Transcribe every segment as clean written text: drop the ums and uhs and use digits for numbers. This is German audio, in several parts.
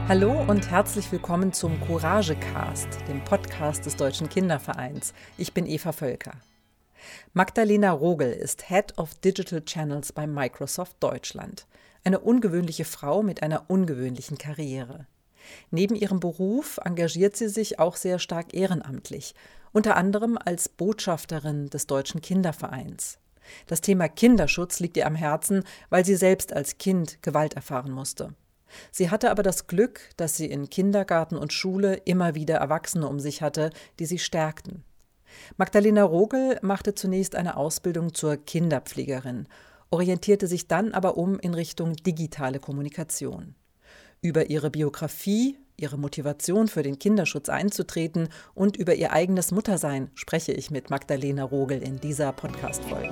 Hallo und herzlich willkommen zum Courage-Cast, dem Podcast des Deutschen Kindervereins. Ich bin Eva Völker. Magdalena Rogel ist Head of Digital Channels bei Microsoft Deutschland. Eine ungewöhnliche Frau mit einer ungewöhnlichen Karriere. Neben ihrem Beruf engagiert sie sich auch sehr stark ehrenamtlich, unter anderem als Botschafterin des Deutschen Kindervereins. Das Thema Kinderschutz liegt ihr am Herzen, weil sie selbst als Kind Gewalt erfahren musste. Sie hatte aber das Glück, dass sie in Kindergarten und Schule immer wieder Erwachsene um sich hatte, die sie stärkten. Magdalena Rogel machte zunächst eine Ausbildung zur Kinderpflegerin, orientierte sich dann aber in Richtung digitale Kommunikation. Über ihre Biografie, ihre Motivation für den Kinderschutz einzutreten und über ihr eigenes Muttersein spreche ich mit Magdalena Rogel in dieser Podcast-Folge.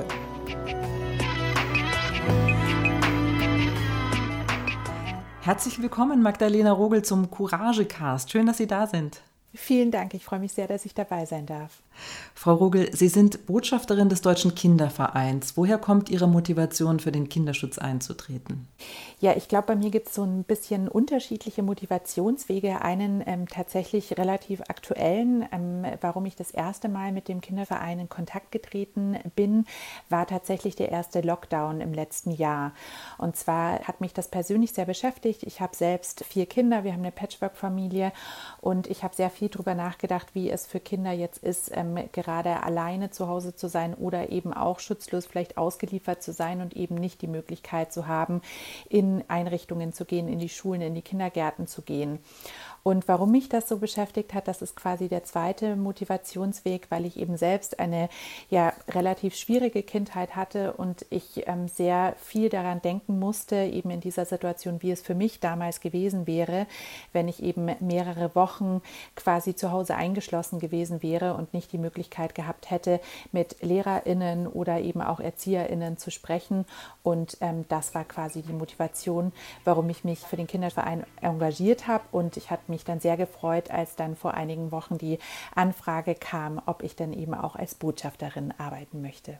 Herzlich willkommen, Magdalena Rogel, zum Courage-Cast. Schön, dass Sie da sind. Vielen Dank, ich freue mich sehr, dass ich dabei sein darf. Frau Rogel, Sie sind Botschafterin des Deutschen Kindervereins. Woher kommt Ihre Motivation, für den Kinderschutz einzutreten? Ja, ich glaube, bei mir gibt es so ein bisschen unterschiedliche Motivationswege. Einen tatsächlich relativ aktuellen, warum ich das erste Mal mit dem Kinderverein in Kontakt getreten bin, war tatsächlich der erste Lockdown im letzten Jahr. Und zwar hat mich das persönlich sehr beschäftigt. Ich habe selbst 4 Kinder, wir haben eine Patchwork-Familie und ich habe sehr viel darüber nachgedacht, wie es für Kinder jetzt ist, gerade alleine zu Hause zu sein oder eben auch schutzlos vielleicht ausgeliefert zu sein und eben nicht die Möglichkeit zu haben, in Einrichtungen zu gehen, in die Schulen, in die Kindergärten zu gehen. Und warum mich das so beschäftigt hat, das ist quasi der zweite Motivationsweg, weil ich eben selbst eine relativ schwierige Kindheit hatte und ich sehr viel daran denken musste, eben in dieser Situation, wie es für mich damals gewesen wäre, wenn ich eben mehrere Wochen quasi zu Hause eingeschlossen gewesen wäre und nicht die Möglichkeit gehabt hätte, mit LehrerInnen oder eben auch ErzieherInnen zu sprechen. Und das war quasi die Motivation, warum ich mich für den Kinderverein engagiert habe. Und ich hatte mich dann sehr gefreut, als dann vor einigen Wochen die Anfrage kam, ob ich dann eben auch als Botschafterin arbeiten möchte.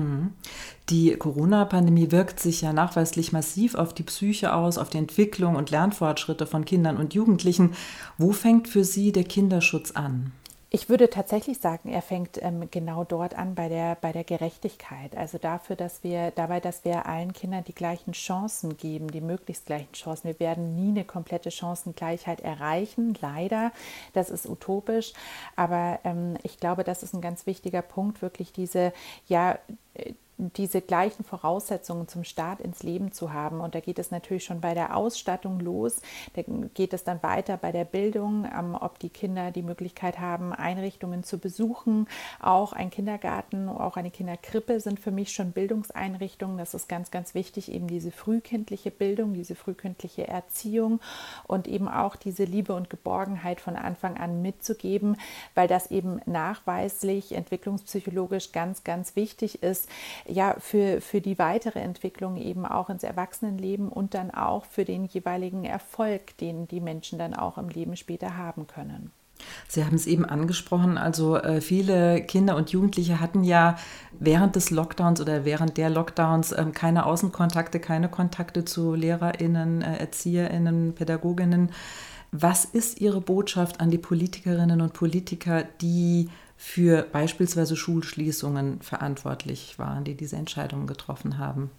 Die Corona-Pandemie wirkt sich ja nachweislich massiv auf die Psyche aus, auf die Entwicklung und Lernfortschritte von Kindern und Jugendlichen. Wo fängt für Sie der Kinderschutz an? Ich würde tatsächlich sagen, er fängt genau dort an bei der Gerechtigkeit. Also dass wir allen Kindern die gleichen Chancen geben, die möglichst gleichen Chancen. Wir werden nie eine komplette Chancengleichheit erreichen, leider. Das ist utopisch. Aber ich glaube, das ist ein ganz wichtiger Punkt, wirklich diese gleichen Voraussetzungen zum Start ins Leben zu haben. Und da geht es natürlich schon bei der Ausstattung los. Da geht es dann weiter bei der Bildung, ob die Kinder die Möglichkeit haben, Einrichtungen zu besuchen. Auch ein Kindergarten, auch eine Kinderkrippe sind für mich schon Bildungseinrichtungen. Das ist ganz, ganz wichtig, eben diese frühkindliche Bildung, diese frühkindliche Erziehung und eben auch diese Liebe und Geborgenheit von Anfang an mitzugeben, weil das eben nachweislich, entwicklungspsychologisch ganz, ganz wichtig ist, für die weitere Entwicklung eben auch ins Erwachsenenleben und dann auch für den jeweiligen Erfolg, den die Menschen dann auch im Leben später haben können. Sie haben es eben angesprochen, also viele Kinder und Jugendliche hatten ja während des Lockdowns oder während der Lockdowns keine Außenkontakte, keine Kontakte zu LehrerInnen, ErzieherInnen, PädagogInnen. Was ist Ihre Botschaft an die Politikerinnen und Politiker, die für beispielsweise Schulschließungen verantwortlich waren, die diese Entscheidungen getroffen haben?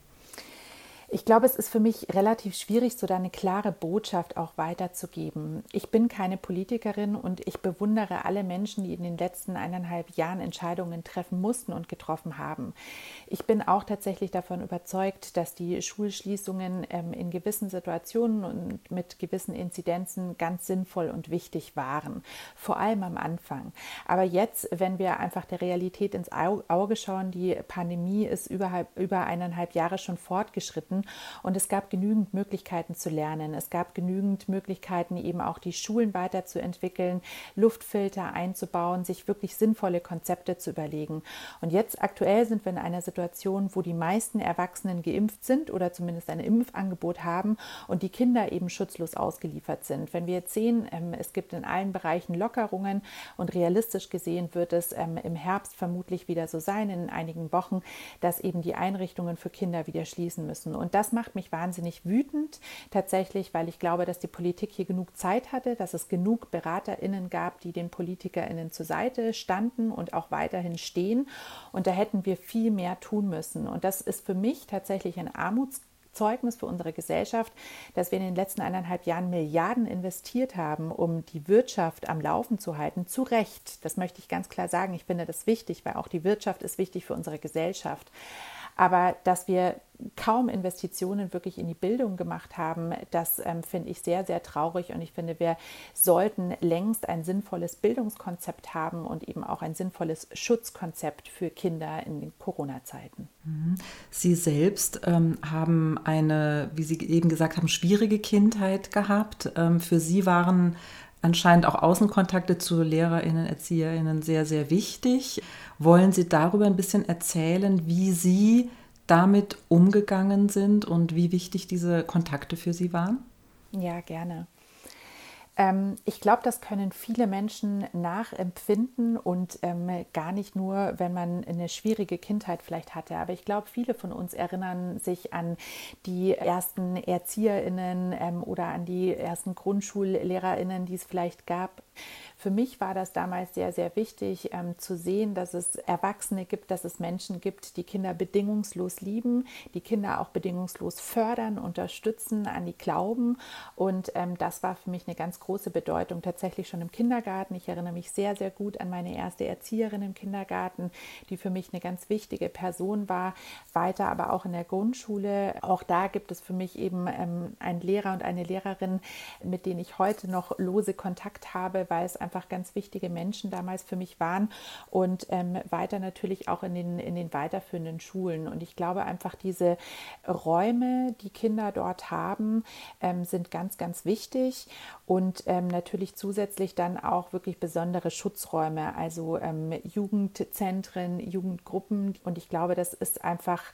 Ich glaube, es ist für mich relativ schwierig, so da eine klare Botschaft auch weiterzugeben. Ich bin keine Politikerin und ich bewundere alle Menschen, die in den letzten 1,5 Jahren Entscheidungen treffen mussten und getroffen haben. Ich bin auch tatsächlich davon überzeugt, dass die Schulschließungen in gewissen Situationen und mit gewissen Inzidenzen ganz sinnvoll und wichtig waren, vor allem am Anfang. Aber jetzt, wenn wir einfach der Realität ins Auge schauen, die Pandemie ist über 1,5 Jahre schon fortgeschritten. Und es gab genügend Möglichkeiten zu lernen. Es gab genügend Möglichkeiten, eben auch die Schulen weiterzuentwickeln, Luftfilter einzubauen, sich wirklich sinnvolle Konzepte zu überlegen. Und jetzt aktuell sind wir in einer Situation, wo die meisten Erwachsenen geimpft sind oder zumindest ein Impfangebot haben und die Kinder eben schutzlos ausgeliefert sind. Wenn wir jetzt sehen, es gibt in allen Bereichen Lockerungen und realistisch gesehen wird es im Herbst vermutlich wieder so sein, in einigen Wochen, dass eben die Einrichtungen für Kinder wieder schließen müssen. Und Und das macht mich wahnsinnig wütend, tatsächlich, weil ich glaube, dass die Politik hier genug Zeit hatte, dass es genug BeraterInnen gab, die den PolitikerInnen zur Seite standen und auch weiterhin stehen. Und da hätten wir viel mehr tun müssen. Und das ist für mich tatsächlich ein Armutszeugnis für unsere Gesellschaft, dass wir in den letzten 1,5 Jahren Milliarden investiert haben, um die Wirtschaft am Laufen zu halten. Zu Recht, das möchte ich ganz klar sagen. Ich finde das wichtig, weil auch die Wirtschaft ist wichtig für unsere Gesellschaft. Aber dass wir kaum Investitionen wirklich in die Bildung gemacht haben, das finde ich sehr, sehr traurig. Und ich finde, wir sollten längst ein sinnvolles Bildungskonzept haben und eben auch ein sinnvolles Schutzkonzept für Kinder in den Corona-Zeiten. Sie selbst haben eine, wie Sie eben gesagt haben, schwierige Kindheit gehabt. Für Sie waren anscheinend auch Außenkontakte zu LehrerInnen, ErzieherInnen sehr, sehr wichtig. Wollen Sie darüber ein bisschen erzählen, wie Sie damit umgegangen sind und wie wichtig diese Kontakte für Sie waren? Ja, gerne. Ich glaube, das können viele Menschen nachempfinden und gar nicht nur, wenn man eine schwierige Kindheit vielleicht hatte. Aber ich glaube, viele von uns erinnern sich an die ersten ErzieherInnen oder an die ersten GrundschullehrerInnen, die es vielleicht gab. Für mich war das damals sehr, sehr wichtig, zu sehen, dass es Erwachsene gibt, dass es Menschen gibt, die Kinder bedingungslos lieben, die Kinder auch bedingungslos fördern, unterstützen, an die glauben. Und das war für mich eine ganz große Bedeutung, tatsächlich schon im Kindergarten. Ich erinnere mich sehr, sehr gut an meine erste Erzieherin im Kindergarten, die für mich eine ganz wichtige Person war, weiter aber auch in der Grundschule. Auch da gibt es für mich eben einen Lehrer und eine Lehrerin, mit denen ich heute noch lose Kontakt habe, weil es einfach ganz wichtige Menschen damals für mich waren und weiter natürlich auch in den weiterführenden Schulen. Und ich glaube einfach, diese Räume, die Kinder dort haben, sind ganz, ganz wichtig und natürlich zusätzlich dann auch wirklich besondere Schutzräume, also Jugendzentren, Jugendgruppen. Und ich glaube, das ist einfach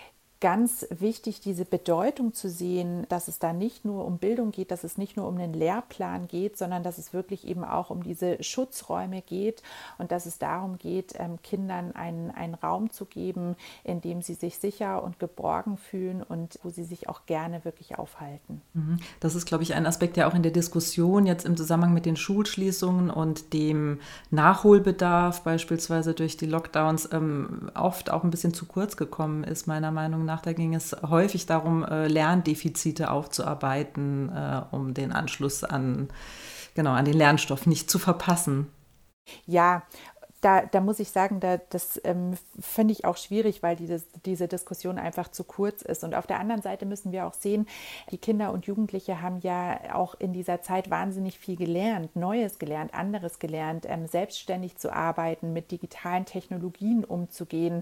ganz wichtig, diese Bedeutung zu sehen, dass es da nicht nur um Bildung geht, dass es nicht nur um einen Lehrplan geht, sondern dass es wirklich eben auch um diese Schutzräume geht und dass es darum geht, Kindern einen Raum zu geben, in dem sie sich sicher und geborgen fühlen und wo sie sich auch gerne wirklich aufhalten. Das ist, glaube ich, ein Aspekt, der auch in der Diskussion jetzt im Zusammenhang mit den Schulschließungen und dem Nachholbedarf beispielsweise durch die Lockdowns oft auch ein bisschen zu kurz gekommen ist, meiner Meinung nach. Da ging es häufig darum, Lerndefizite aufzuarbeiten, um den Anschluss an den Lernstoff nicht zu verpassen. Ja, da muss ich sagen, das finde ich auch schwierig, weil diese Diskussion einfach zu kurz ist. Und auf der anderen Seite müssen wir auch sehen, die Kinder und Jugendliche haben ja auch in dieser Zeit wahnsinnig viel gelernt, Neues gelernt, anderes gelernt, selbstständig zu arbeiten, mit digitalen Technologien umzugehen,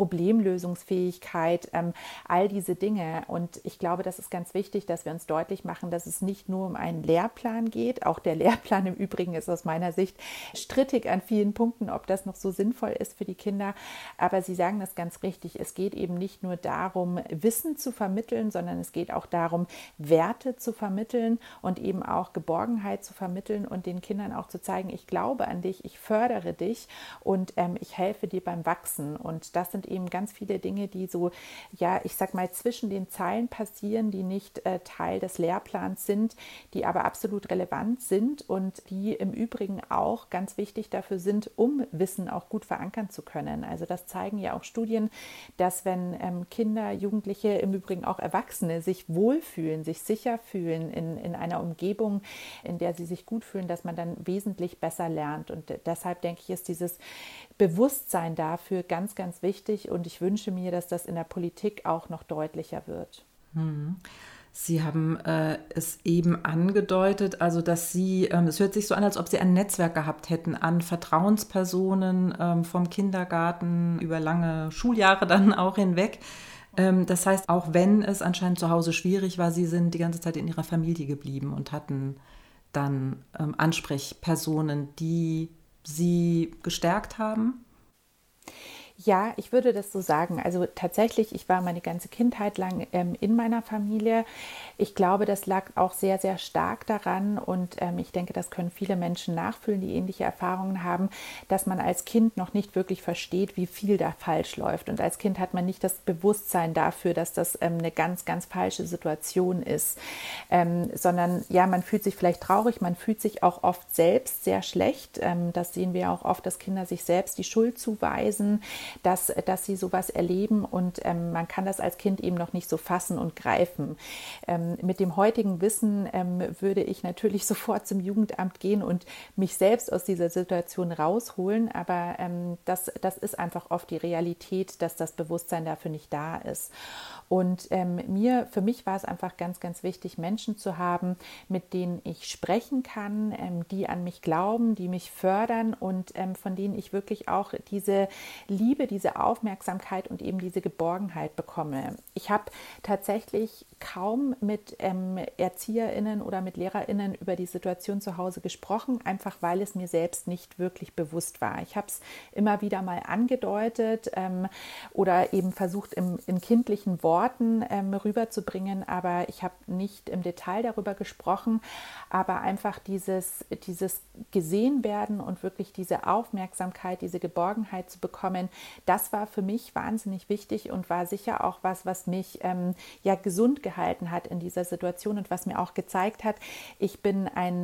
Problemlösungsfähigkeit, all diese Dinge. Und ich glaube, das ist ganz wichtig, dass wir uns deutlich machen, dass es nicht nur um einen Lehrplan geht. Auch der Lehrplan im Übrigen ist aus meiner Sicht strittig an vielen Punkten, ob das noch so sinnvoll ist für die Kinder. Aber Sie sagen das ganz richtig. Es geht eben nicht nur darum, Wissen zu vermitteln, sondern es geht auch darum, Werte zu vermitteln und eben auch Geborgenheit zu vermitteln und den Kindern auch zu zeigen, ich glaube an dich, ich fördere dich und ich helfe dir beim Wachsen. Und das sind eben ganz viele Dinge, die so, ja, ich sag mal, zwischen den Zeilen passieren, die nicht Teil des Lehrplans sind, die aber absolut relevant sind und die im Übrigen auch ganz wichtig dafür sind, um Wissen auch gut verankern zu können. Also das zeigen ja auch Studien, dass wenn Kinder, Jugendliche, im Übrigen auch Erwachsene sich wohlfühlen, sich sicher fühlen in einer Umgebung, in der sie sich gut fühlen, dass man dann wesentlich besser lernt. Und deshalb denke ich, ist dieses Bewusstsein dafür ganz, ganz wichtig. Und ich wünsche mir, dass das in der Politik auch noch deutlicher wird. Sie haben es eben angedeutet, also dass Sie, es hört sich so an, als ob Sie ein Netzwerk gehabt hätten an Vertrauenspersonen vom Kindergarten über lange Schuljahre dann auch hinweg. Das heißt, auch wenn es anscheinend zu Hause schwierig war, Sie sind die ganze Zeit in Ihrer Familie geblieben und hatten dann Ansprechpersonen, die Sie gestärkt haben? Ja, ich würde das so sagen. Also tatsächlich, ich war meine ganze Kindheit lang in meiner Familie. Ich glaube, das lag auch sehr, sehr stark daran und ich denke, das können viele Menschen nachfühlen, die ähnliche Erfahrungen haben, dass man als Kind noch nicht wirklich versteht, wie viel da falsch läuft. Und als Kind hat man nicht das Bewusstsein dafür, dass das eine ganz, ganz falsche Situation ist, sondern ja, man fühlt sich vielleicht traurig, man fühlt sich auch oft selbst sehr schlecht. Das sehen wir auch oft, dass Kinder sich selbst die Schuld zuweisen, dass sie sowas erleben und man kann das als Kind eben noch nicht so fassen und greifen. Mit dem heutigen Wissen würde ich natürlich sofort zum Jugendamt gehen und mich selbst aus dieser Situation rausholen, aber das ist einfach oft die Realität, dass das Bewusstsein dafür nicht da ist. Und für mich war es einfach ganz, ganz wichtig, Menschen zu haben, mit denen ich sprechen kann, die an mich glauben, die mich fördern und von denen ich wirklich auch diese Liebe, diese Aufmerksamkeit und eben diese Geborgenheit bekomme. Ich habe tatsächlich kaum mit ErzieherInnen oder mit LehrerInnen über die Situation zu Hause gesprochen, einfach weil es mir selbst nicht wirklich bewusst war. Ich habe es immer wieder mal angedeutet oder eben versucht, in kindlichen Worten rüberzubringen, aber ich habe nicht im Detail darüber gesprochen, aber einfach dieses gesehen werden und wirklich diese Aufmerksamkeit, diese Geborgenheit zu bekommen, das war für mich wahnsinnig wichtig und war sicher auch was mich gesund gehalten hat in dieser Situation und was mir auch gezeigt hat, ich bin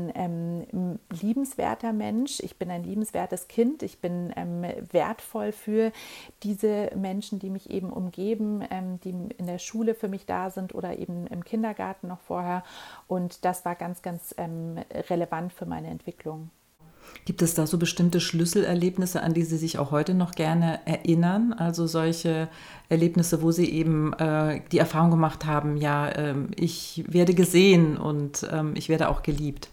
ein liebenswerter Mensch, ich bin ein liebenswertes Kind, ich bin wertvoll für diese Menschen, die mich eben umgeben, die in der Schule für mich da sind oder eben im Kindergarten noch vorher. Und das war ganz, ganz relevant für meine Entwicklung. Gibt es da so bestimmte Schlüsselerlebnisse, an die Sie sich auch heute noch gerne erinnern? Also solche Erlebnisse, wo Sie eben die Erfahrung gemacht haben, ja, ich werde gesehen und ich werde auch geliebt.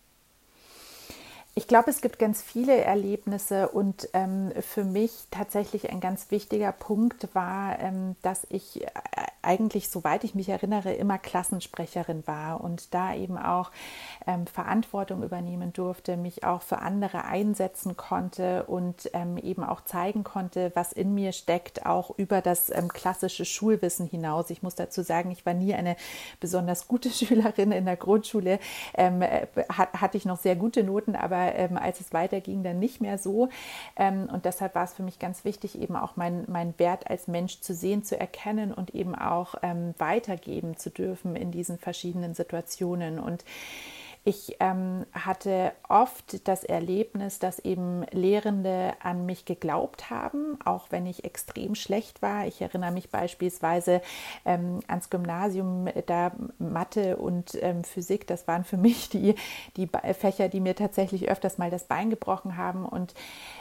Ich glaube, es gibt ganz viele Erlebnisse und für mich tatsächlich ein ganz wichtiger Punkt war, dass ich eigentlich, soweit ich mich erinnere, immer Klassensprecherin war und da eben auch Verantwortung übernehmen durfte, mich auch für andere einsetzen konnte und eben auch zeigen konnte, was in mir steckt, auch über das klassische Schulwissen hinaus. Ich muss dazu sagen, ich war nie eine besonders gute Schülerin in der Grundschule, hatte ich noch sehr gute Noten, aber als es weiterging, dann nicht mehr so. Und deshalb war es für mich ganz wichtig, eben auch mein Wert als Mensch zu sehen, zu erkennen und eben auch weitergeben zu dürfen in diesen verschiedenen Situationen. Und ich hatte oft das Erlebnis, dass eben Lehrende an mich geglaubt haben, auch wenn ich extrem schlecht war. Ich erinnere mich beispielsweise ans Gymnasium, da Mathe und Physik, das waren für mich die Fächer, die mir tatsächlich öfters mal das Bein gebrochen haben. Und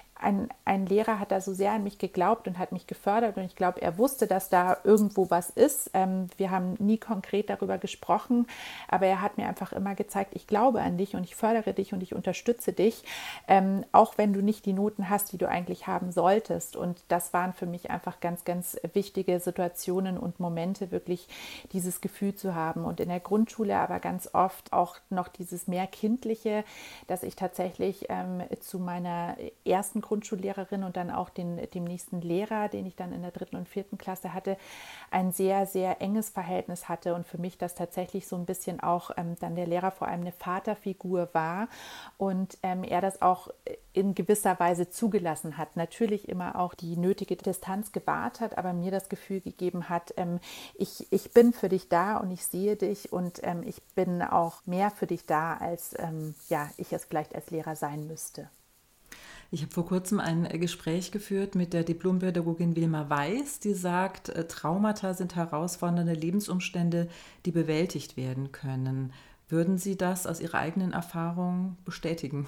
ein Lehrer hat da so sehr an mich geglaubt und hat mich gefördert und ich glaube, er wusste, dass da irgendwo was ist. Wir haben nie konkret darüber gesprochen, aber er hat mir einfach immer gezeigt, ich glaube an dich und ich fördere dich und ich unterstütze dich, auch wenn du nicht die Noten hast, die du eigentlich haben solltest. Und das waren für mich einfach ganz, ganz wichtige Situationen und Momente, wirklich dieses Gefühl zu haben. Und in der Grundschule aber ganz oft auch noch dieses mehr Kindliche, dass ich tatsächlich zu meiner ersten Grundschullehrerin und dann auch dem nächsten Lehrer, den ich dann in der 3. und 4. Klasse hatte, ein sehr, sehr enges Verhältnis hatte und für mich das tatsächlich so ein bisschen auch dann der Lehrer vor allem eine Vaterfigur war und er das auch in gewisser Weise zugelassen hat. Natürlich immer auch die nötige Distanz gewahrt hat, aber mir das Gefühl gegeben hat, ich bin für dich da und ich sehe dich und ich bin auch mehr für dich da, als ich es vielleicht als Lehrer sein müsste. Ich habe vor kurzem ein Gespräch geführt mit der Diplompädagogin Wilma Weiß, die sagt, Traumata sind herausfordernde Lebensumstände, die bewältigt werden können. Würden Sie das aus Ihrer eigenen Erfahrung bestätigen?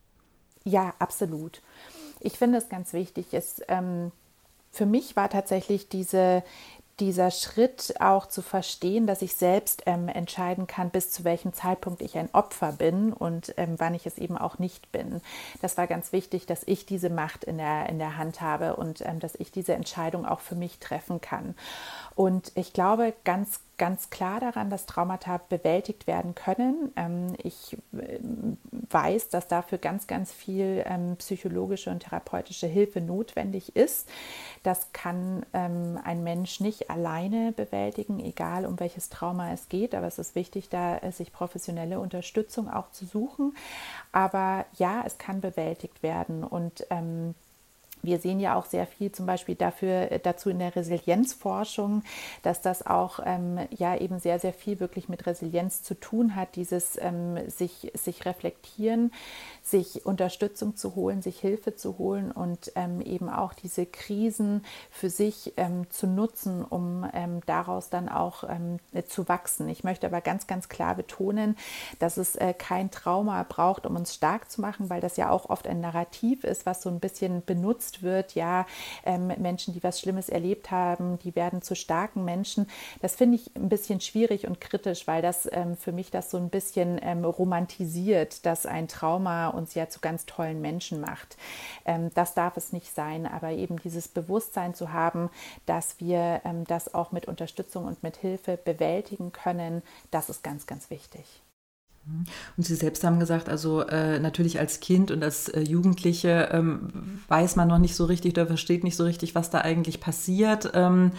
Ja, absolut. Ich finde es ganz wichtig. Für mich war tatsächlich dieser Schritt auch zu verstehen, dass ich selbst entscheiden kann, bis zu welchem Zeitpunkt ich ein Opfer bin und wann ich es eben auch nicht bin. Das war ganz wichtig, dass ich diese Macht in der Hand habe und dass ich diese Entscheidung auch für mich treffen kann. Und ich glaube ganz klar daran, dass Traumata bewältigt werden können. Ich weiß, dass dafür ganz viel psychologische und therapeutische Hilfe notwendig ist. Das kann ein Mensch nicht alleine bewältigen, egal um welches Trauma es geht. Aber es ist wichtig, da sich professionelle Unterstützung auch zu suchen. Aber ja, es kann bewältigt werden und wir sehen ja auch sehr viel zum Beispiel dazu in der Resilienzforschung, dass das auch eben sehr viel wirklich mit Resilienz zu tun hat, dieses sich reflektieren, sich Unterstützung zu holen, sich Hilfe zu holen und eben auch diese Krisen für sich zu nutzen, um daraus dann auch zu wachsen. Ich möchte aber ganz klar betonen, dass es kein Trauma braucht, um uns stark zu machen, weil das ja auch oft ein Narrativ ist, was so ein bisschen benutzt wird, ja, Menschen, die was Schlimmes erlebt haben, die werden zu starken Menschen. Das finde ich ein bisschen schwierig und kritisch, weil das für mich das so ein bisschen romantisiert, dass ein Trauma uns ja zu ganz tollen Menschen macht. Das darf es nicht sein, aber eben dieses Bewusstsein zu haben, dass wir das auch mit Unterstützung und mit Hilfe bewältigen können, das ist ganz wichtig. Und Sie selbst haben gesagt, also natürlich als Kind und als Jugendliche weiß man noch nicht so richtig oder versteht nicht so richtig, was da eigentlich passiert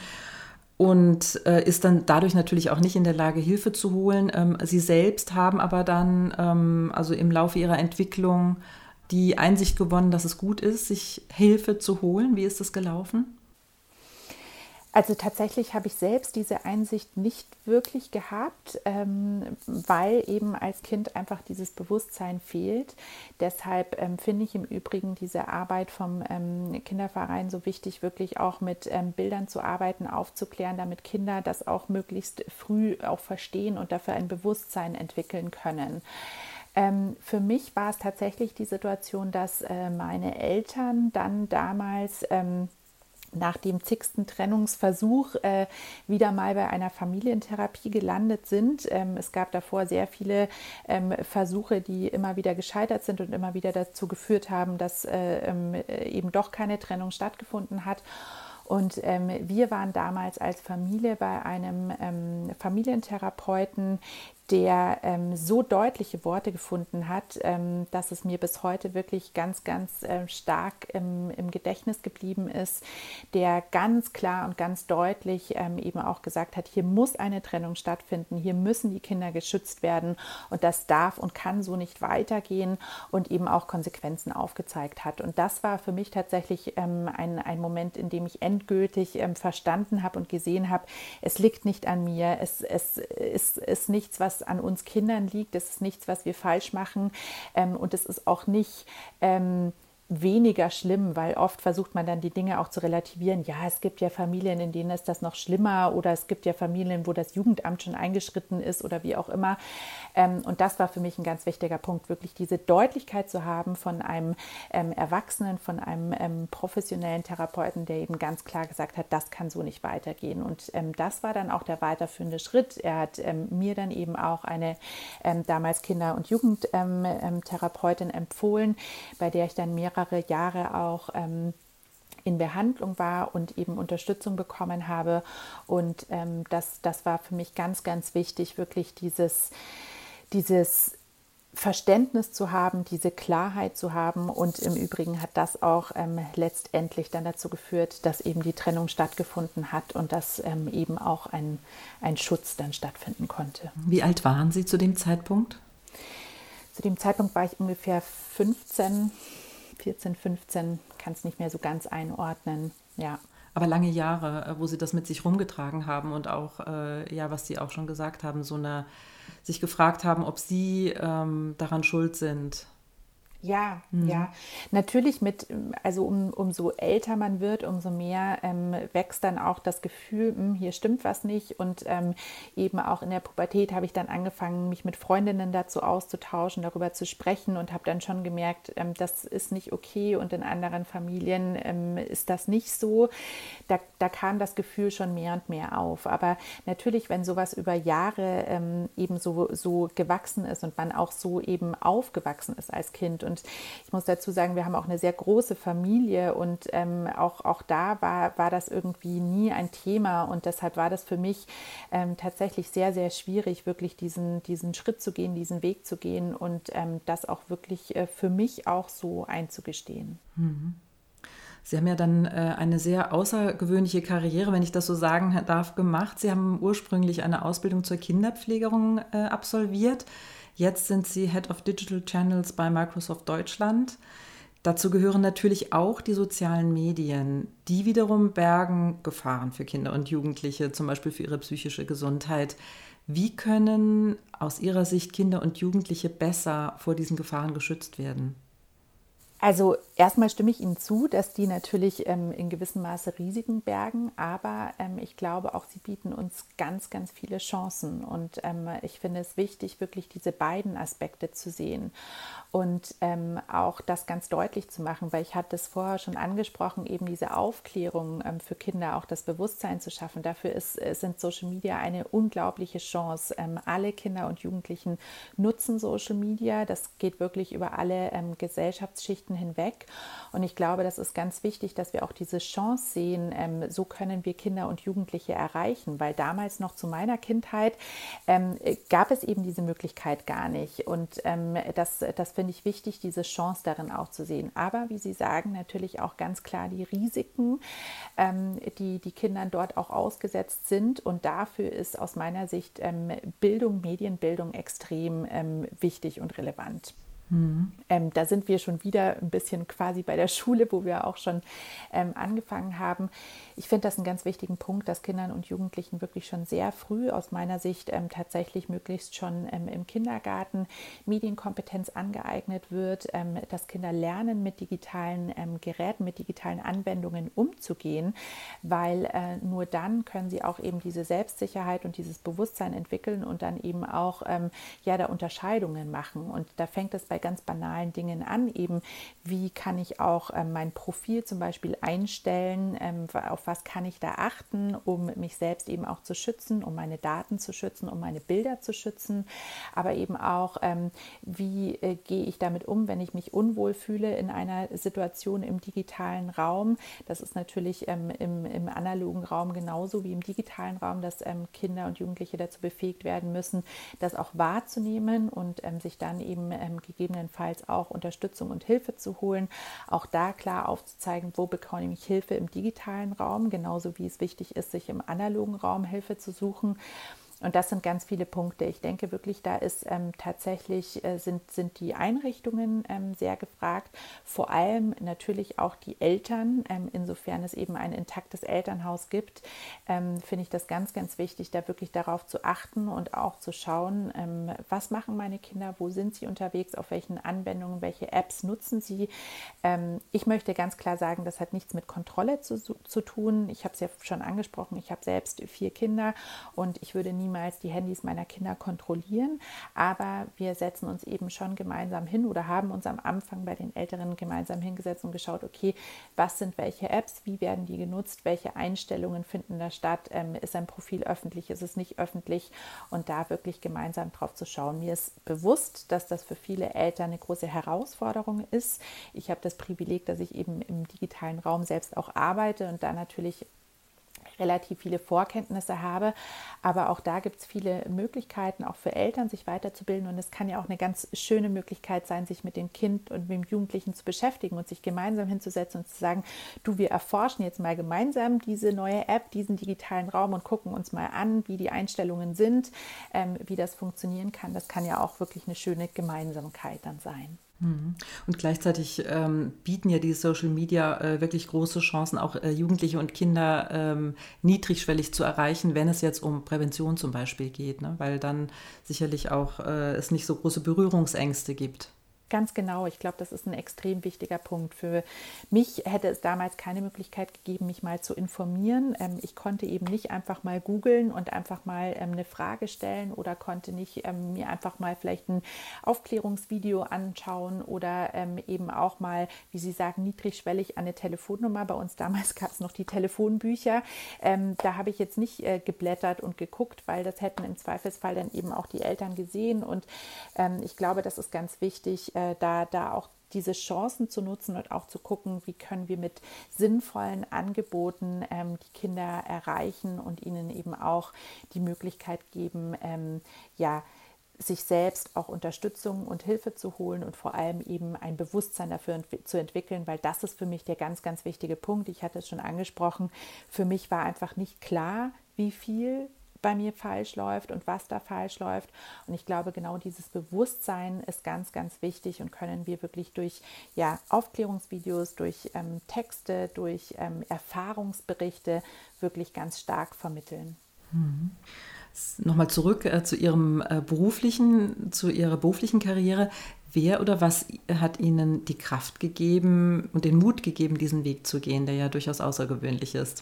und ist dann dadurch natürlich auch nicht in der Lage, Hilfe zu holen. Sie selbst haben aber dann also im Laufe Ihrer Entwicklung die Einsicht gewonnen, dass es gut ist, sich Hilfe zu holen. Wie ist das gelaufen? Also tatsächlich habe ich selbst diese Einsicht nicht wirklich gehabt, weil eben als Kind einfach dieses Bewusstsein fehlt. Deshalb finde ich im Übrigen diese Arbeit vom Kinderverein so wichtig, wirklich auch mit Bildern zu arbeiten, aufzuklären, damit Kinder das auch möglichst früh auch verstehen und dafür ein Bewusstsein entwickeln können. Für mich war es tatsächlich die Situation, dass meine Eltern dann damals nach dem zigsten Trennungsversuch wieder mal bei einer Familientherapie gelandet sind. Es gab davor sehr viele Versuche, die immer wieder gescheitert sind und immer wieder dazu geführt haben, dass eben doch keine Trennung stattgefunden hat. Und wir waren damals als Familie bei einem Familientherapeuten, der so deutliche Worte gefunden hat, dass es mir bis heute wirklich ganz stark im Gedächtnis geblieben ist, der ganz klar und ganz deutlich eben auch gesagt hat, hier muss eine Trennung stattfinden, hier müssen die Kinder geschützt werden und das darf und kann so nicht weitergehen und eben auch Konsequenzen aufgezeigt hat. Und das war für mich tatsächlich ein Moment, in dem ich endgültig verstanden habe und gesehen habe, es liegt nicht an mir, es ist nichts, was an uns Kindern liegt, es ist nichts, was wir falsch machen und es ist auch nicht weniger schlimm, weil oft versucht man dann die Dinge auch zu relativieren. Ja, es gibt ja Familien, in denen ist das noch schlimmer oder es gibt ja Familien, wo das Jugendamt schon eingeschritten ist oder wie auch immer. Und das war für mich ein ganz wichtiger Punkt, wirklich diese Deutlichkeit zu haben von einem Erwachsenen, von einem professionellen Therapeuten, der eben ganz klar gesagt hat, das kann so nicht weitergehen. Und das war dann auch der weiterführende Schritt. Er hat mir dann eben auch eine damals Kinder- und Jugendtherapeutin empfohlen, bei der ich dann mehrere Jahre auch in Behandlung war und eben Unterstützung bekommen habe. Und das war für mich ganz wichtig, wirklich dieses Verständnis zu haben, diese Klarheit zu haben. Und im Übrigen hat das auch letztendlich dann dazu geführt, dass eben die Trennung stattgefunden hat und dass eben auch ein Schutz dann stattfinden konnte. Wie alt waren Sie zu dem Zeitpunkt? Zu dem Zeitpunkt war ich ungefähr 14, 15, kann es nicht mehr so ganz einordnen, ja. Aber lange Jahre, wo Sie das mit sich rumgetragen haben und auch, was Sie auch schon gesagt haben, sich gefragt haben, ob Sie daran schuld sind. Ja, ja, natürlich also umso älter man wird, umso mehr wächst dann auch das Gefühl, hier stimmt was nicht. Und eben auch in der Pubertät habe ich dann angefangen, mich mit Freundinnen dazu auszutauschen, darüber zu sprechen und habe dann schon gemerkt, das ist nicht okay und in anderen Familien ist das nicht so. Da kam das Gefühl schon mehr und mehr auf. Aber natürlich, wenn sowas über Jahre eben so gewachsen ist und man auch so eben aufgewachsen ist als Kind. Und ich muss dazu sagen, wir haben auch eine sehr große Familie und auch da war das irgendwie nie ein Thema. Und deshalb war das für mich tatsächlich sehr, sehr schwierig, wirklich diesen Schritt zu gehen, diesen Weg zu gehen und das auch wirklich für mich auch so einzugestehen. Sie haben ja dann eine sehr außergewöhnliche Karriere, wenn ich das so sagen darf, gemacht. Sie haben ursprünglich eine Ausbildung zur Kinderpflegerin absolviert. Jetzt sind Sie Head of Digital Channels bei Microsoft Deutschland. Dazu gehören natürlich auch die sozialen Medien. Die wiederum bergen Gefahren für Kinder und Jugendliche, zum Beispiel für ihre psychische Gesundheit. Wie können aus Ihrer Sicht Kinder und Jugendliche besser vor diesen Gefahren geschützt werden? Also erstmal stimme ich Ihnen zu, dass die natürlich in gewissem Maße Risiken bergen, aber ich glaube auch, sie bieten uns ganz, ganz viele Chancen und ich finde es wichtig, wirklich diese beiden Aspekte zu sehen und auch das ganz deutlich zu machen, weil ich hatte es vorher schon angesprochen, eben diese Aufklärung für Kinder, auch das Bewusstsein zu schaffen. Dafür sind Social Media eine unglaubliche Chance. Alle Kinder und Jugendlichen nutzen Social Media, das geht wirklich über alle Gesellschaftsschichten hinweg. Und ich glaube, das ist ganz wichtig, dass wir auch diese Chance sehen, so können wir Kinder und Jugendliche erreichen, weil damals noch zu meiner Kindheit gab es eben diese Möglichkeit gar nicht. Und das finde ich wichtig, diese Chance darin auch zu sehen. Aber wie Sie sagen, natürlich auch ganz klar die Risiken, die Kindern dort auch ausgesetzt sind. Und dafür ist aus meiner Sicht Medienbildung extrem wichtig und relevant. Da sind wir schon wieder ein bisschen quasi bei der Schule, wo wir auch schon angefangen haben. Ich finde das einen ganz wichtigen Punkt, dass Kindern und Jugendlichen wirklich schon sehr früh aus meiner Sicht tatsächlich möglichst schon im Kindergarten Medienkompetenz angeeignet wird, dass Kinder lernen, mit digitalen Geräten, mit digitalen Anwendungen umzugehen, weil nur dann können sie auch eben diese Selbstsicherheit und dieses Bewusstsein entwickeln und dann eben auch da Unterscheidungen machen. Und da fängt es bei ganz banalen Dingen an, eben wie kann ich auch mein Profil zum Beispiel einstellen, auf was kann ich da achten, um mich selbst eben auch zu schützen, um meine Daten zu schützen, um meine Bilder zu schützen, aber eben auch, wie gehe ich damit um, wenn ich mich unwohl fühle in einer Situation im digitalen Raum. Das ist natürlich im analogen Raum genauso wie im digitalen Raum, dass Kinder und Jugendliche dazu befähigt werden müssen, das auch wahrzunehmen und sich dann eben gegebenenfalls auch Unterstützung und Hilfe zu holen. Auch da klar aufzuzeigen, wo bekomme ich Hilfe im digitalen Raum, genauso wie es wichtig ist, sich im analogen Raum Hilfe zu suchen. Und das sind ganz viele Punkte. Ich denke wirklich, da ist tatsächlich sind die Einrichtungen sehr gefragt, vor allem natürlich auch die Eltern. Insofern es eben ein intaktes Elternhaus gibt, finde ich das ganz, ganz wichtig, da wirklich darauf zu achten und auch zu schauen, was machen meine Kinder, wo sind sie unterwegs, auf welchen Anwendungen, welche Apps nutzen sie. Ich möchte ganz klar sagen, das hat nichts mit Kontrolle zu tun. Ich habe es ja schon angesprochen, ich habe selbst 4 Kinder und ich würde niemals die Handys meiner Kinder kontrollieren, aber wir setzen uns eben schon gemeinsam hin oder haben uns am Anfang bei den Älteren gemeinsam hingesetzt und geschaut, okay, was sind welche Apps, wie werden die genutzt, welche Einstellungen finden da statt, ist ein Profil öffentlich, ist es nicht öffentlich und da wirklich gemeinsam drauf zu schauen. Mir ist bewusst, dass das für viele Eltern eine große Herausforderung ist. Ich habe das Privileg, dass ich eben im digitalen Raum selbst auch arbeite und da natürlich relativ viele Vorkenntnisse habe, aber auch da gibt es viele Möglichkeiten, auch für Eltern sich weiterzubilden und es kann ja auch eine ganz schöne Möglichkeit sein, sich mit dem Kind und mit dem Jugendlichen zu beschäftigen und sich gemeinsam hinzusetzen und zu sagen, du, wir erforschen jetzt mal gemeinsam diese neue App, diesen digitalen Raum und gucken uns mal an, wie die Einstellungen sind, wie das funktionieren kann. Das kann ja auch wirklich eine schöne Gemeinsamkeit dann sein. Und gleichzeitig bieten ja die Social Media wirklich große Chancen, auch Jugendliche und Kinder niedrigschwellig zu erreichen, wenn es jetzt um Prävention zum Beispiel geht, ne? Weil dann sicherlich auch es nicht so große Berührungsängste gibt. Ganz genau. Ich glaube, das ist ein extrem wichtiger Punkt. Für mich hätte es damals keine Möglichkeit gegeben, mich mal zu informieren. Ich konnte eben nicht einfach mal googeln und einfach mal eine Frage stellen oder konnte nicht mir einfach mal vielleicht ein Aufklärungsvideo anschauen oder eben auch mal, wie Sie sagen, niedrigschwellig eine Telefonnummer. Bei uns damals gab es noch die Telefonbücher. Da habe ich jetzt nicht geblättert und geguckt, weil das hätten im Zweifelsfall dann eben auch die Eltern gesehen. Und ich glaube, das ist ganz wichtig, da auch diese Chancen zu nutzen und auch zu gucken, wie können wir mit sinnvollen Angeboten die Kinder erreichen und ihnen eben auch die Möglichkeit geben, sich selbst auch Unterstützung und Hilfe zu holen und vor allem eben ein Bewusstsein dafür zu entwickeln, weil das ist für mich der ganz, ganz wichtige Punkt. Ich hatte es schon angesprochen, für mich war einfach nicht klar, wie viel bei mir falsch läuft und was da falsch läuft. Und ich glaube, genau dieses Bewusstsein ist ganz, ganz wichtig und können wir wirklich durch Aufklärungsvideos, durch Texte, durch Erfahrungsberichte wirklich ganz stark vermitteln. Nochmal zurück zu Ihrer beruflichen Karriere. Wer oder was hat Ihnen die Kraft gegeben und den Mut gegeben, diesen Weg zu gehen, der ja durchaus außergewöhnlich ist?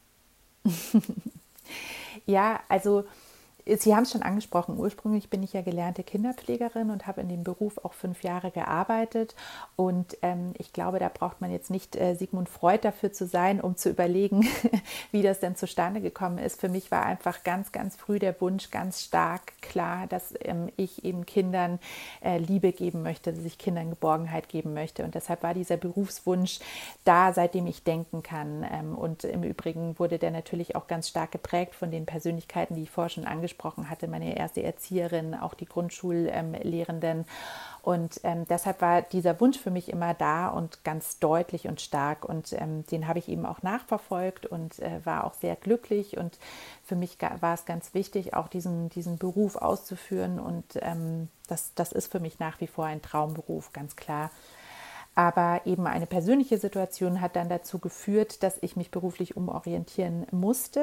Ja, also Sie haben es schon angesprochen, ursprünglich bin ich ja gelernte Kinderpflegerin und habe in dem Beruf auch 5 Jahre gearbeitet. Und ich glaube, da braucht man jetzt nicht Sigmund Freud dafür zu sein, um zu überlegen, wie das denn zustande gekommen ist. Für mich war einfach ganz, ganz früh der Wunsch ganz stark klar, dass ich eben Kindern Liebe geben möchte, dass ich Kindern Geborgenheit geben möchte. Und deshalb war dieser Berufswunsch da, seitdem ich denken kann. Und im Übrigen wurde der natürlich auch ganz stark geprägt von den Persönlichkeiten, die ich vorher schon angesprochen hatte, meine erste Erzieherin, auch die Grundschullehrenden. Und deshalb war dieser Wunsch für mich immer da und ganz deutlich und stark. Und den habe ich eben auch nachverfolgt und war auch sehr glücklich. Und für mich war es ganz wichtig, auch diesen Beruf auszuführen. Und das ist für mich nach wie vor ein Traumberuf, ganz klar. Aber eben eine persönliche Situation hat dann dazu geführt, dass ich mich beruflich umorientieren musste.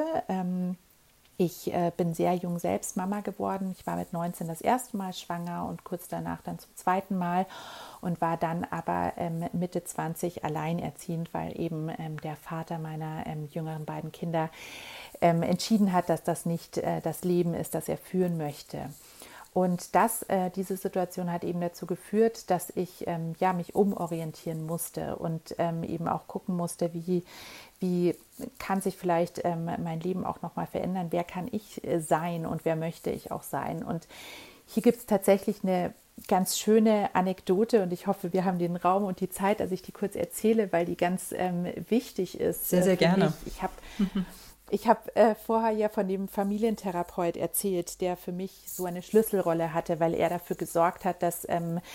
Ich bin sehr jung selbst Mama geworden. Ich war mit 19 das erste Mal schwanger und kurz danach dann zum zweiten Mal und war dann aber Mitte 20 alleinerziehend, weil eben der Vater meiner jüngeren beiden Kinder entschieden hat, dass das nicht das Leben ist, das er führen möchte. Und diese Situation hat eben dazu geführt, dass ich mich umorientieren musste und eben auch gucken musste, wie kann sich vielleicht mein Leben auch nochmal verändern, wer kann ich sein und wer möchte ich auch sein. Und hier gibt es tatsächlich eine ganz schöne Anekdote und ich hoffe, wir haben den Raum und die Zeit, dass ich die kurz erzähle, weil die ganz wichtig ist. Sehr, sehr gerne. Ich habe vorher ja von dem Familientherapeut erzählt, der für mich so eine Schlüsselrolle hatte, weil er dafür gesorgt hat, dass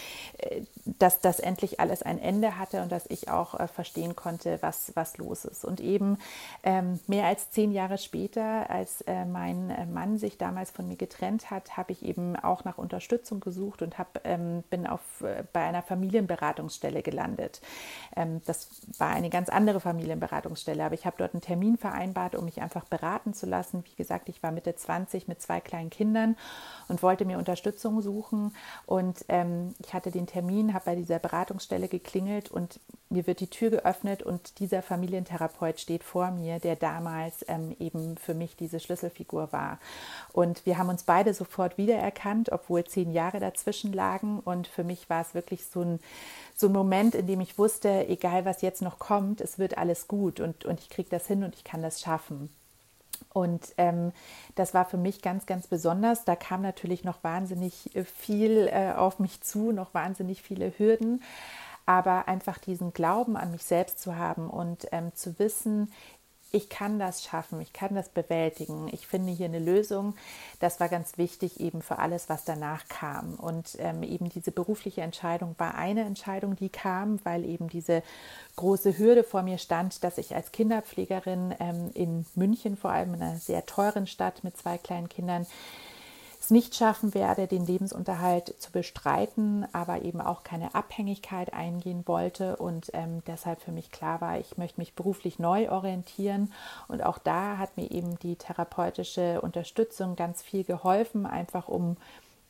das endlich alles ein Ende hatte und dass ich auch verstehen konnte, was los ist. Und eben mehr als 10 Jahre später, als mein Mann sich damals von mir getrennt hat, habe ich eben auch nach Unterstützung gesucht und bin bei einer Familienberatungsstelle gelandet. Das war eine ganz andere Familienberatungsstelle, aber ich habe dort einen Termin vereinbart, um mich einfach beraten zu lassen. Wie gesagt, ich war Mitte 20 mit 2 kleinen Kindern und wollte mir Unterstützung suchen. Und ich hatte den Termin, habe bei dieser Beratungsstelle geklingelt und mir wird die Tür geöffnet und dieser Familientherapeut steht vor mir, der damals eben für mich diese Schlüsselfigur war. Und wir haben uns beide sofort wiedererkannt, obwohl 10 Jahre dazwischen lagen. Und für mich war es wirklich so ein Moment, in dem ich wusste, egal was jetzt noch kommt, es wird alles gut und ich kriege das hin und ich kann das schaffen. Und das war für mich ganz, ganz besonders. Da kam natürlich noch wahnsinnig viel auf mich zu, noch wahnsinnig viele Hürden. Aber einfach diesen Glauben an mich selbst zu haben und zu wissen, ich kann das schaffen, ich kann das bewältigen, ich finde hier eine Lösung. Das war ganz wichtig eben für alles, was danach kam. Und eben diese berufliche Entscheidung war eine Entscheidung, die kam, weil eben diese große Hürde vor mir stand, dass ich als Kinderpflegerin in München, vor allem in einer sehr teuren Stadt mit 2 kleinen Kindern, es nicht schaffen werde, den Lebensunterhalt zu bestreiten, aber eben auch keine Abhängigkeit eingehen wollte und deshalb für mich klar war, ich möchte mich beruflich neu orientieren und auch da hat mir eben die therapeutische Unterstützung ganz viel geholfen, einfach um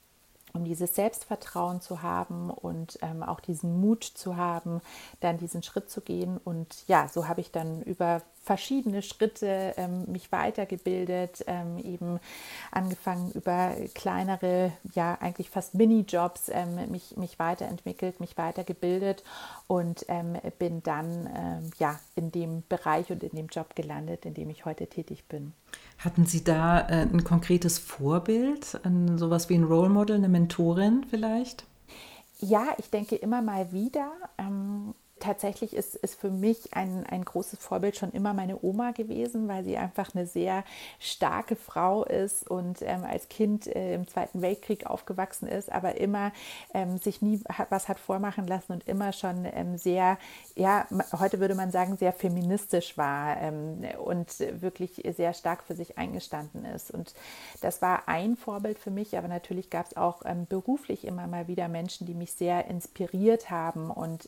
um dieses Selbstvertrauen zu haben und auch diesen Mut zu haben, dann diesen Schritt zu gehen. Und ja, so habe ich dann über verschiedene Schritte mich weitergebildet, eben angefangen über kleinere, ja eigentlich fast Minijobs, mich weiterentwickelt, mich weitergebildet und bin dann ja in dem Bereich und in dem Job gelandet, in dem ich heute tätig bin. Hatten Sie da ein konkretes Vorbild, sowas wie ein Role Model, eine Mentorin vielleicht? Ja, ich denke immer mal wieder. Tatsächlich ist für mich ein großes Vorbild schon immer meine Oma gewesen, weil sie einfach eine sehr starke Frau ist und als Kind im Zweiten Weltkrieg aufgewachsen ist, aber immer sich nie was hat vormachen lassen und immer schon sehr, ja, heute würde man sagen, sehr feministisch war und wirklich sehr stark für sich eingestanden ist. Und das war ein Vorbild für mich, aber natürlich gab es auch beruflich immer mal wieder Menschen, die mich sehr inspiriert haben und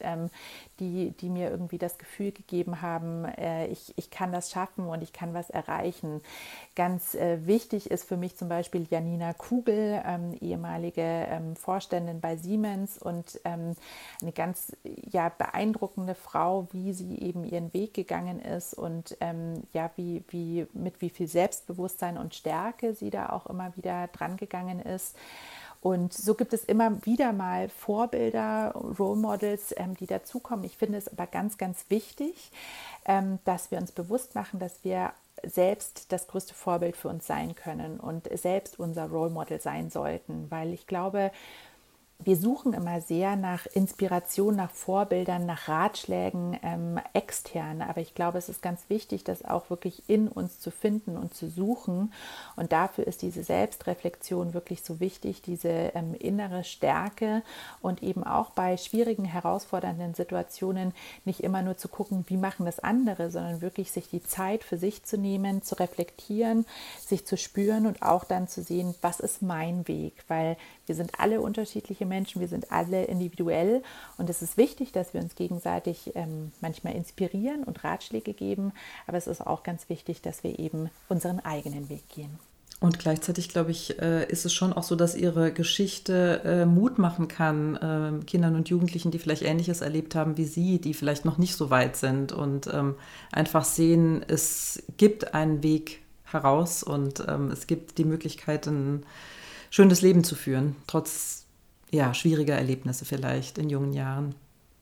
die mir irgendwie das Gefühl gegeben haben, ich kann das schaffen und ich kann was erreichen. Ganz wichtig ist für mich zum Beispiel Janina Kugel, ehemalige Vorständin bei Siemens und eine ganz ja, beeindruckende Frau, wie sie eben ihren Weg gegangen ist und ja, mit wie viel Selbstbewusstsein und Stärke sie da auch immer wieder dran gegangen ist. Und so gibt es immer wieder mal Vorbilder, Role Models, die dazukommen. Ich finde es aber ganz, ganz wichtig, dass wir uns bewusst machen, dass wir selbst das größte Vorbild für uns sein können und selbst unser Role Model sein sollten, weil ich glaube, wir suchen immer sehr nach Inspiration, nach Vorbildern, nach Ratschlägen extern. Aber ich glaube, es ist ganz wichtig, das auch wirklich in uns zu finden und zu suchen. Und dafür ist diese Selbstreflexion wirklich so wichtig, diese innere Stärke und eben auch bei schwierigen, herausfordernden Situationen nicht immer nur zu gucken, wie machen das andere, sondern wirklich sich die Zeit für sich zu nehmen, zu reflektieren, sich zu spüren und auch dann zu sehen, was ist mein Weg, weil wir sind alle unterschiedliche Menschen, wir sind alle individuell und es ist wichtig, dass wir uns gegenseitig manchmal inspirieren und Ratschläge geben, aber es ist auch ganz wichtig, dass wir eben unseren eigenen Weg gehen. Und gleichzeitig, glaube ich, ist es schon auch so, dass Ihre Geschichte Mut machen kann, Kindern und Jugendlichen, die vielleicht Ähnliches erlebt haben wie Sie, die vielleicht noch nicht so weit sind und einfach sehen, es gibt einen Weg heraus und es gibt die Möglichkeit, ein schönes Leben zu führen, trotz ja, schwieriger Erlebnisse vielleicht in jungen Jahren.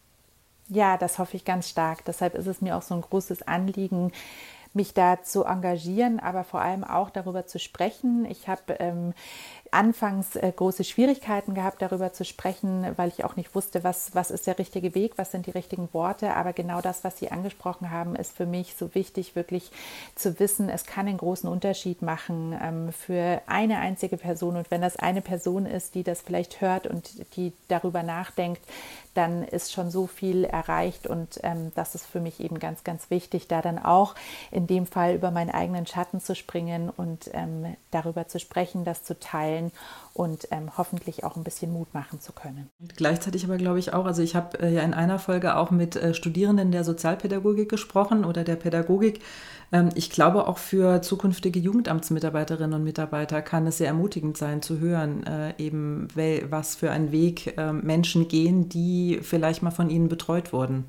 Ja, das hoffe ich ganz stark. Deshalb ist es mir auch so ein großes Anliegen, mich da zu engagieren, aber vor allem auch darüber zu sprechen. Ich habe anfangs große Schwierigkeiten gehabt, darüber zu sprechen, weil ich auch nicht wusste, was ist der richtige Weg, was sind die richtigen Worte. Aber genau das, was Sie angesprochen haben, ist für mich so wichtig, wirklich zu wissen, es kann einen großen Unterschied machen für eine einzige Person. Und wenn das eine Person ist, die das vielleicht hört und die darüber nachdenkt, dann ist schon so viel erreicht und das ist für mich eben ganz, ganz wichtig, da dann auch in dem Fall über meinen eigenen Schatten zu springen und darüber zu sprechen, das zu teilen und hoffentlich auch ein bisschen Mut machen zu können. Und gleichzeitig aber glaube ich auch, also ich habe ja in einer Folge auch mit Studierenden der Sozialpädagogik gesprochen oder der Pädagogik. Ich glaube auch für zukünftige Jugendamtsmitarbeiterinnen und Mitarbeiter kann es sehr ermutigend sein zu hören, eben was für einen Weg Menschen gehen, die vielleicht mal von ihnen betreut wurden.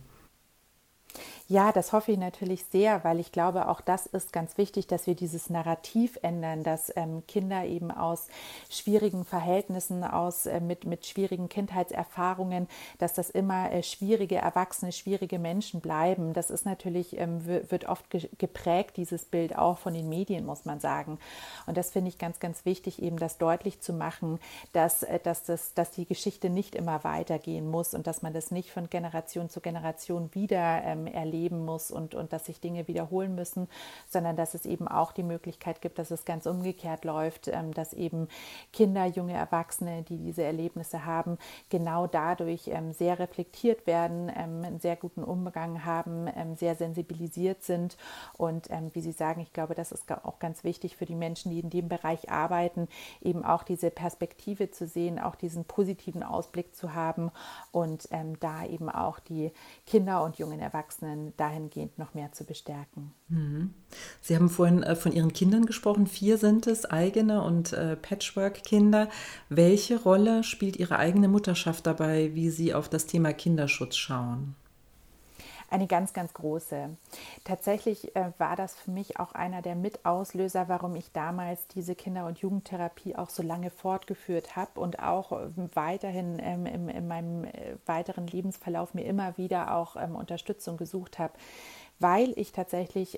Ja, das hoffe ich natürlich sehr, weil ich glaube, auch das ist ganz wichtig, dass wir dieses Narrativ ändern, dass Kinder eben aus schwierigen Verhältnissen, mit schwierigen Kindheitserfahrungen, dass das immer schwierige Erwachsene, schwierige Menschen bleiben. Das ist natürlich, wird oft geprägt, dieses Bild auch von den Medien, muss man sagen. Und das finde ich ganz, ganz wichtig, eben das deutlich zu machen, dass die Geschichte nicht immer weitergehen muss und dass man das nicht von Generation zu Generation wieder erleben muss und dass sich Dinge wiederholen müssen, sondern dass es eben auch die Möglichkeit gibt, dass es ganz umgekehrt läuft, dass eben Kinder, junge Erwachsene, die diese Erlebnisse haben, genau dadurch sehr reflektiert werden, einen sehr guten Umgang haben, sehr sensibilisiert sind und wie Sie sagen, ich glaube, das ist auch ganz wichtig für die Menschen, die in dem Bereich arbeiten, eben auch diese Perspektive zu sehen, auch diesen positiven Ausblick zu haben und da eben auch die Kinder und jungen Erwachsenen dahingehend noch mehr zu bestärken. Sie haben vorhin von Ihren Kindern gesprochen, 4 sind es, eigene und Patchwork-Kinder. Welche Rolle spielt Ihre eigene Mutterschaft dabei, wie Sie auf das Thema Kinderschutz schauen? Eine ganz, ganz große. Tatsächlich war das für mich auch einer der Mitauslöser, warum ich damals diese Kinder- und Jugendtherapie auch so lange fortgeführt habe und auch weiterhin in meinem weiteren Lebensverlauf mir immer wieder auch Unterstützung gesucht habe, weil ich tatsächlich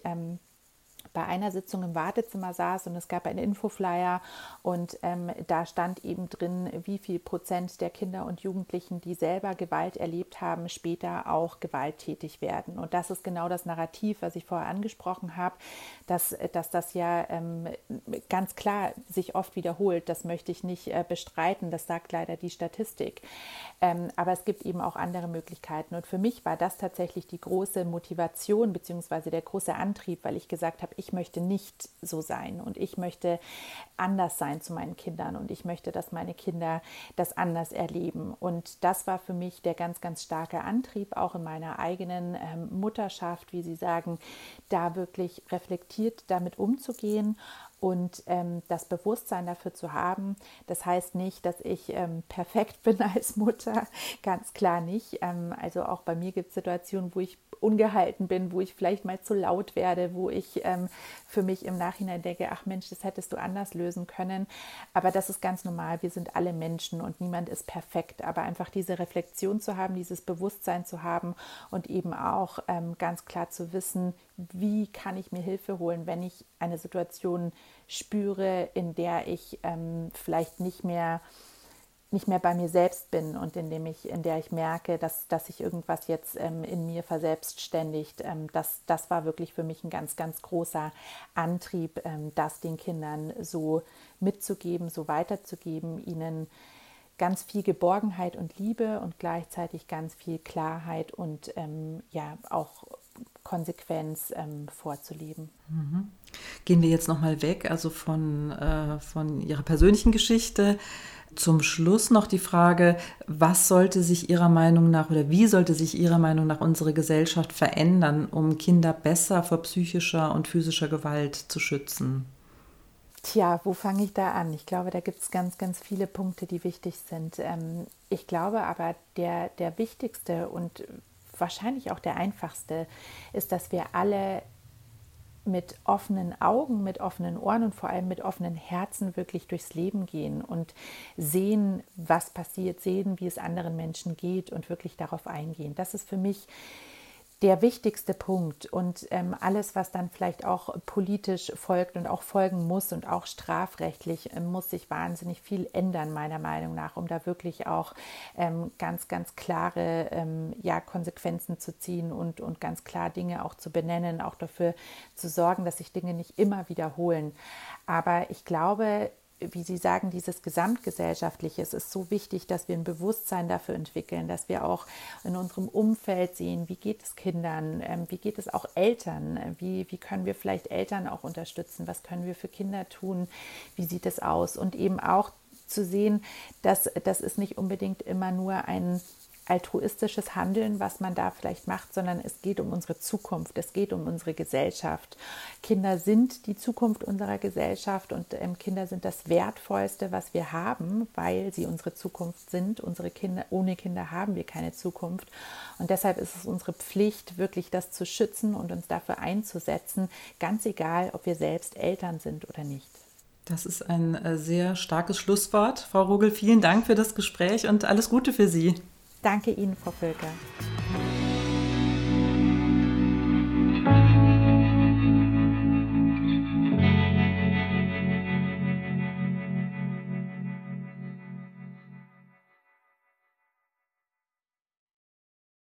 bei einer Sitzung im Wartezimmer saß und es gab einen Infoflyer und da stand eben drin, wie viel Prozent der Kinder und Jugendlichen, die selber Gewalt erlebt haben, später auch gewalttätig werden. Und das ist genau das Narrativ, was ich vorher angesprochen habe, dass das ja ganz klar sich oft wiederholt. Das möchte ich nicht bestreiten, das sagt leider die Statistik. Aber es gibt eben auch andere Möglichkeiten. Und für mich war das tatsächlich die große Motivation bzw. der große Antrieb, weil ich gesagt habe, ich möchte nicht so sein und ich möchte anders sein zu meinen Kindern und ich möchte, dass meine Kinder das anders erleben. Und das war für mich der ganz, ganz starke Antrieb, auch in meiner eigenen Mutterschaft, wie Sie sagen, da wirklich reflektiert damit umzugehen und das Bewusstsein dafür zu haben. Das heißt nicht, dass ich perfekt bin als Mutter, ganz klar nicht. Also auch bei mir gibt es Situationen, wo ich ungehalten bin, wo ich vielleicht mal zu laut werde, wo ich für mich im Nachhinein denke, ach Mensch, das hättest du anders lösen können. Aber das ist ganz normal, wir sind alle Menschen und niemand ist perfekt. Aber einfach diese Reflexion zu haben, dieses Bewusstsein zu haben und eben auch ganz klar zu wissen, wie kann ich mir Hilfe holen, wenn ich eine Situation spüre, in der ich vielleicht nicht mehr bei mir selbst bin und in der ich merke, dass sich irgendwas jetzt in mir verselbstständigt. Das war wirklich für mich ein ganz, ganz großer Antrieb, das den Kindern so mitzugeben, so weiterzugeben, ihnen ganz viel Geborgenheit und Liebe und gleichzeitig ganz viel Klarheit und auch Konsequenz vorzuleben. Gehen wir jetzt nochmal weg, also von Ihrer persönlichen Geschichte. Zum Schluss noch die Frage, was sollte sich Ihrer Meinung nach oder wie sollte sich Ihrer Meinung nach unsere Gesellschaft verändern, um Kinder besser vor psychischer und physischer Gewalt zu schützen? Tja, wo fange ich da an? Ich glaube, da gibt es ganz, ganz viele Punkte, die wichtig sind. Ich glaube aber, der wichtigste und wahrscheinlich auch der einfachste ist, dass wir alle mit offenen Augen, mit offenen Ohren und vor allem mit offenen Herzen wirklich durchs Leben gehen und sehen, was passiert, sehen, wie es anderen Menschen geht und wirklich darauf eingehen. Das ist für mich der wichtigste Punkt und alles, was dann vielleicht auch politisch folgt und auch folgen muss und auch strafrechtlich, muss sich wahnsinnig viel ändern, meiner Meinung nach, um da wirklich auch ganz, ganz klare Konsequenzen zu ziehen und ganz klar Dinge auch zu benennen, auch dafür zu sorgen, dass sich Dinge nicht immer wiederholen. Aber ich glaube, wie Sie sagen, dieses Gesamtgesellschaftliche, es ist so wichtig, dass wir ein Bewusstsein dafür entwickeln, dass wir auch in unserem Umfeld sehen, wie geht es Kindern, wie geht es auch Eltern, wie können wir vielleicht Eltern auch unterstützen, was können wir für Kinder tun, wie sieht es aus und eben auch zu sehen, dass das ist nicht unbedingt immer nur ein altruistisches Handeln, was man da vielleicht macht, sondern es geht um unsere Zukunft, es geht um unsere Gesellschaft. Kinder sind die Zukunft unserer Gesellschaft und Kinder sind das Wertvollste, was wir haben, weil sie unsere Zukunft sind. Unsere Kinder, ohne Kinder haben wir keine Zukunft und deshalb ist es unsere Pflicht, wirklich das zu schützen und uns dafür einzusetzen, ganz egal, ob wir selbst Eltern sind oder nicht. Das ist ein sehr starkes Schlusswort. Frau Rogel, vielen Dank für das Gespräch und alles Gute für Sie. Danke Ihnen, Frau Völker.